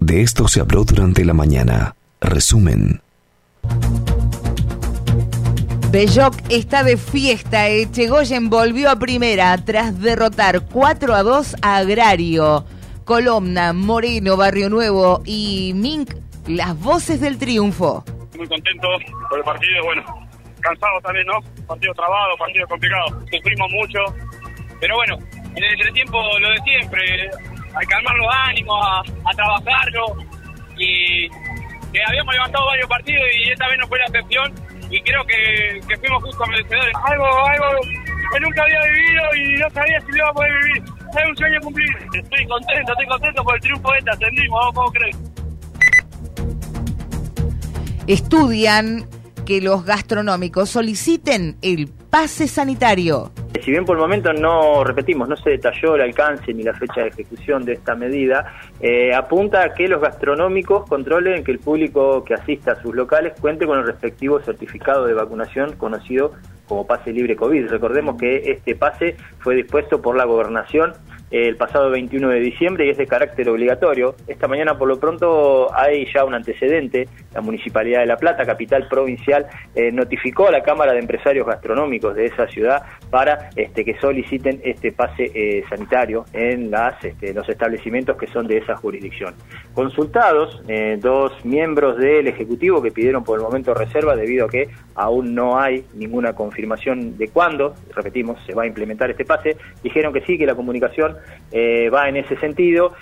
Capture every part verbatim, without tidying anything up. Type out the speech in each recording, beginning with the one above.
De esto se habló durante la mañana. Resumen. Belloc está de fiesta. Echegoyen volvió a primera tras derrotar cuatro a dos a Agrario. Colomna, Moreno, Barrio Nuevo y Mink, las voces del triunfo. Muy contento por el partido, bueno, cansado también, ¿no? Partido trabado, partido complicado. Sufrimos mucho, pero bueno, en el entretiempo lo de siempre, a calmar los ánimos, a, a trabajarlo, y que habíamos levantado varios partidos y esta vez no fue la excepción, y creo que, que fuimos justos merecedores. Algo, algo que nunca había vivido y no sabía si lo iba a poder vivir. Es un sueño cumplido. Estoy contento, estoy contento por el triunfo este, ascendimos, ¿no? ¿Cómo crees? Estudian que los gastronómicos soliciten el pase sanitario. Si bien por el momento no, repetimos, no se detalló el alcance ni la fecha de ejecución de esta medida, eh, apunta a que los gastronómicos controlen que el público que asista a sus locales cuente con el respectivo certificado de vacunación conocido como pase libre COVID. Recordemos que este pase fue dispuesto por la Gobernación el pasado veintiuno de diciembre y es de carácter obligatorio. Esta mañana por lo pronto hay ya un antecedente. La Municipalidad de La Plata, capital provincial, eh, notificó a la Cámara de Empresarios Gastronómicos de esa ciudad para este, que soliciten este pase eh, sanitario en las, este, los establecimientos que son de esa jurisdicción. Consultados, eh, dos miembros del Ejecutivo que pidieron por el momento reserva debido a que aún no hay ninguna confirmación de cuándo, repetimos, se va a implementar este pase, dijeron que sí, que la comunicación eh, va en ese sentido.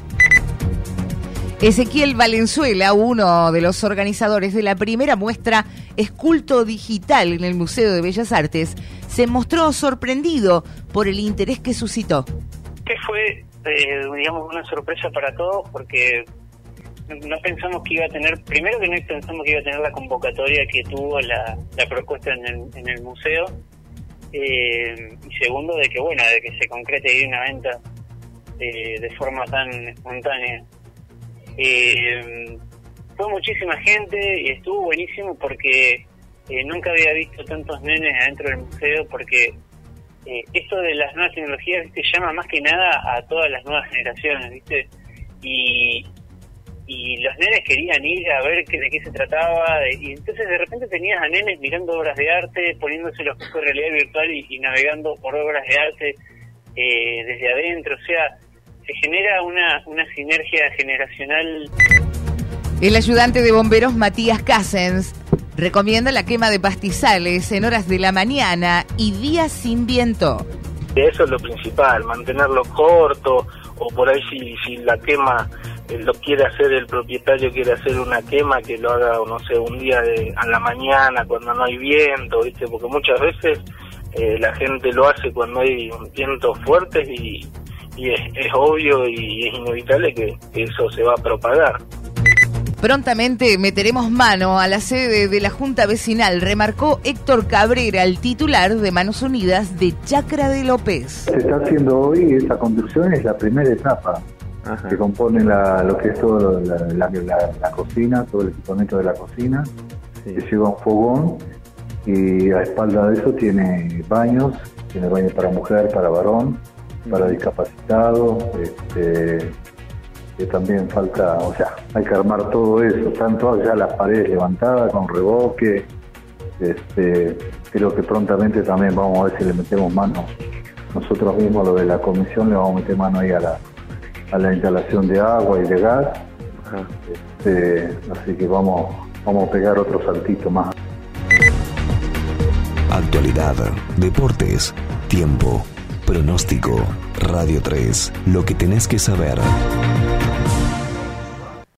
Ezequiel Valenzuela, uno de los organizadores de la primera muestra Esculto Digital en el Museo de Bellas Artes, se mostró sorprendido por el interés que suscitó. Que fue, eh, digamos, una sorpresa para todos porque no pensamos que iba a tener, primero que no pensamos que iba a tener la convocatoria que tuvo la, la propuesta en el, en el museo, eh, y segundo de que, bueno, de que se concrete ahí una venta eh, de forma tan espontánea. Eh, fue muchísima gente y estuvo buenísimo porque eh, nunca había visto tantos nenes adentro del museo, porque eh, esto de las nuevas tecnologías, ¿viste?, llama más que nada a todas las nuevas generaciones, ¿viste? Y, y los nenes querían ir a ver qué, de qué se trataba, y entonces de repente tenías a nenes mirando obras de arte, poniéndose los cascos de realidad virtual y, y navegando por obras de arte eh, desde adentro, o sea, se genera una, una sinergia generacional. El ayudante de bomberos Matías Cassens recomienda la quema de pastizales en horas de la mañana y días sin viento. Eso es lo principal, mantenerlo corto, o por ahí si, si la quema eh, lo quiere hacer el propietario, quiere hacer una quema, que lo haga, no sé, un día de, a la mañana cuando no hay viento, ¿viste? Porque muchas veces eh, la gente lo hace cuando hay vientos fuertes y y es, es obvio y es inevitable que eso se va a propagar. Prontamente meteremos mano a la sede de la Junta Vecinal, remarcó Héctor Cabrera, el titular de Manos Unidas de Chacra de López. Se está haciendo hoy, esta construcción es la primera etapa. Ajá. Que compone la, lo que es todo la, la, la, la cocina, todo el equipamiento de la cocina, sí. Que lleva un fogón y a espalda de eso tiene baños, tiene baños para mujer, para varón, para discapacitados, este, que también falta, o sea, hay que armar todo eso, están todas ya las paredes levantadas con revoque, este, creo que prontamente también vamos a ver si le metemos mano, nosotros mismos lo de la comisión le vamos a meter mano ahí a la, a la instalación de agua y de gas, este, así que vamos, vamos a pegar otro saltito más. Actualidad, deportes, tiempo. Pronóstico, Radio tres, lo que tenés que saber.